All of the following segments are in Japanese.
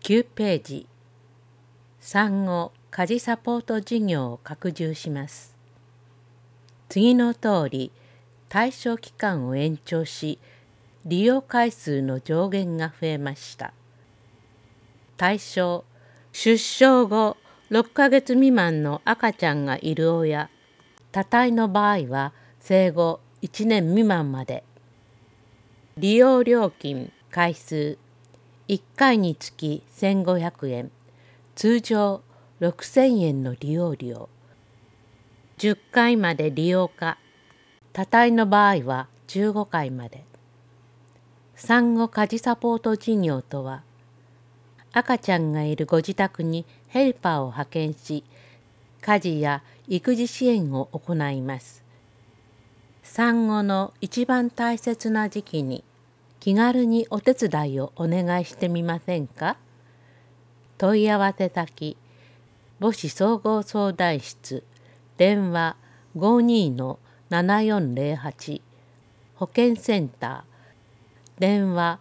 9ページ。産後家事サポート事業を拡充します。次の通り、対象期間を延長し、利用回数の上限が増えました。対象、出生後6ヶ月未満の赤ちゃんがいる親、多胎の場合は生後1年未満まで。利用料金、回数、1回につき1500円、通常6000円の利用料。10回まで利用可、多胎の場合は15回まで。産後家事サポート事業とは、赤ちゃんがいるご自宅にヘルパーを派遣し、家事や育児支援を行います。産後の一番大切な時期に気軽にお手伝いをお願いしてみませんか？問い合わせ先、母子総合相談室、電話 52-7408、保健センター、電話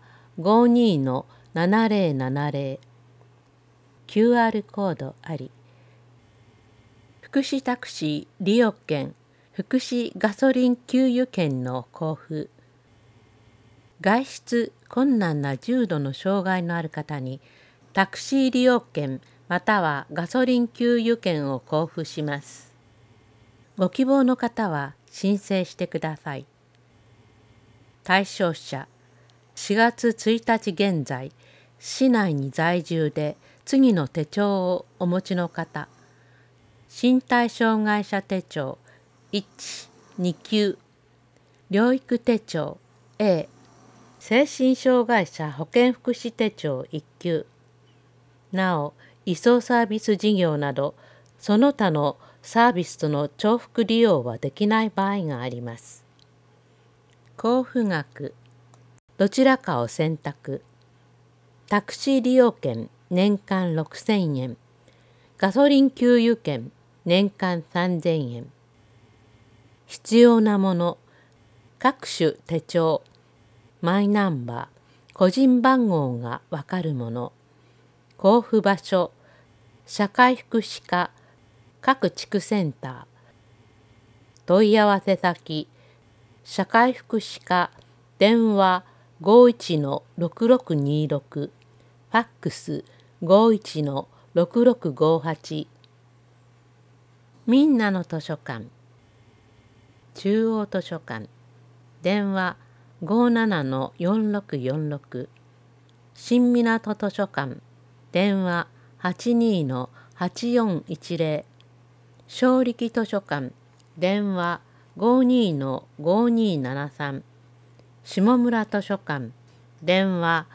52-7070、QR コードあり。福祉タクシー利用券、福祉ガソリン給油券の交付。外出困難な重度の障害のある方にタクシー利用券またはガソリン給油券を交付します。ご希望の方は申請してください。対象者、4月1日現在、市内に在住で次の手帳をお持ちの方。身体障害者手帳1、2級、療育手帳 A、精神障害者保健福祉手帳1級。なお、移送サービス事業など、その他のサービスとの重複利用はできない場合があります。交付額、どちらかを選択。タクシー利用券年間6000円、ガソリン給油券年間3000円。必要なもの、各種手帳、マイナンバー、個人番号がわかるもの、交付場所、社会福祉課、各地区センター。問い合わせ先、社会福祉課、電話 51-6626、ファックス 51-6658。みんなの図書館、中央図書館、電話 57-4646、新港図書館、電話 82-8410、正力図書館、電話 52-5273、下村図書館、電話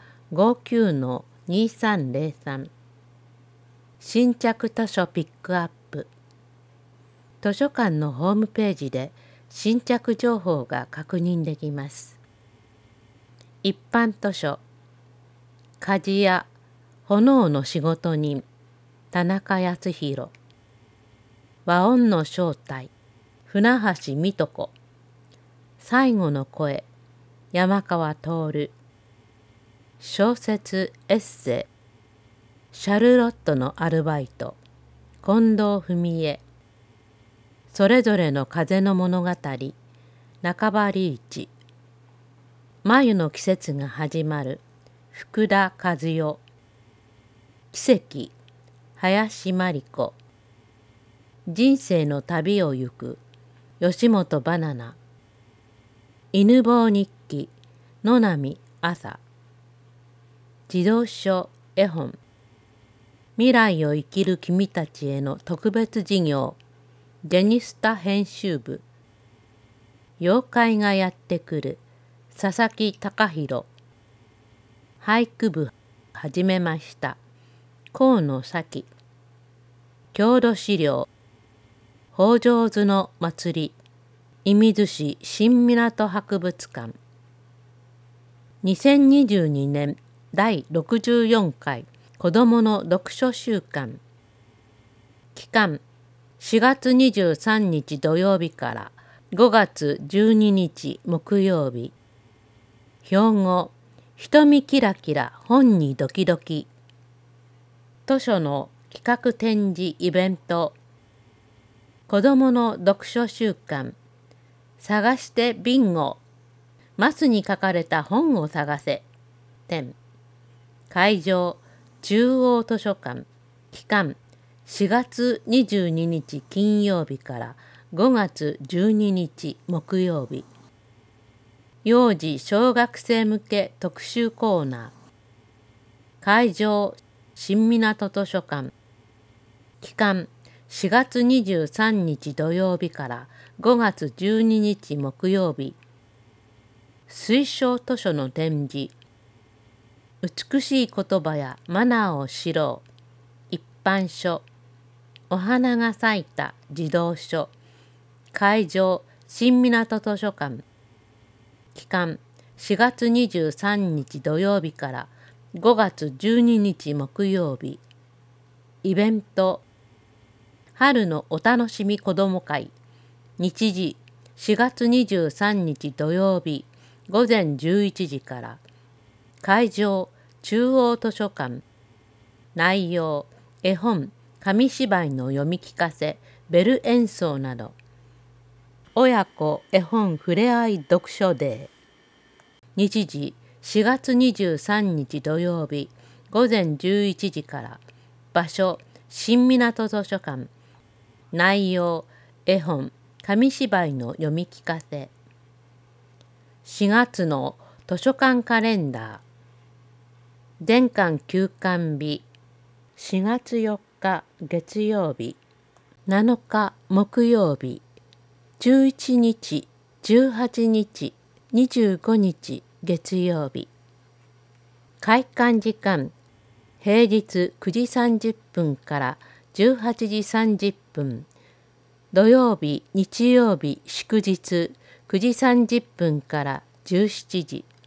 59-2303。新着図書ピックアップ。図書館のホームページで新着情報が確認できます。一般図書、鍛冶屋、炎の仕事人、田中康弘。和音の正体、船橋美智子。最後の声、山川徹。小説エッセイ、シャルロットのアルバイト、近藤文江。それぞれの風の物語、中場リーチ。繭の季節が始まる、福田和代。奇跡、林真理子。人生の旅を行く、吉本バナナ。犬坊日記、野波朝。児童書絵本、未来を生きる君たちへの特別授業、ジェニスタ編集部。妖怪がやってくる、佐々木隆弘。俳句部始めました、河野咲。郷土資料、北条図の祭り、射水市新港博物館。2022年第64回子どもの読書週間。期間4月23日土曜日から5月12日木曜日。標語、瞳キラキラ本にドキドキ。 図書の企画展示イベント、子どもの読書週間、探してビンゴ、マスに書かれた本を探せ、展、会場、中央図書館、期間、4月22日金曜日から5月12日木曜日。幼児小学生向け特集コーナー。会場、新港図書館。期間、4月23日土曜日から5月12日木曜日。推奨図書の展示。美しい言葉やマナーを知ろう。一般書。お花が咲いた児童書。会場、新港図書館。期間、4月23日土曜日から5月12日木曜日。イベント、春のお楽しみ子ども会。日時、4月23日土曜日午前11時から。会場、中央図書館。内容、絵本、紙芝居の読み聞かせ、ベル演奏など。親子絵本ふれあい読書デー。日時、4月23日土曜日午前11時から。場所、新港図書館。内容、絵本、紙芝居の読み聞かせ。4月の図書館カレンダー。全館休館日。4月4日月曜日、7日木曜日、11日、18日、25日月曜日。開館時間、平日9時30分から18時30分、土曜日、日曜日、祝日9時30分から17時。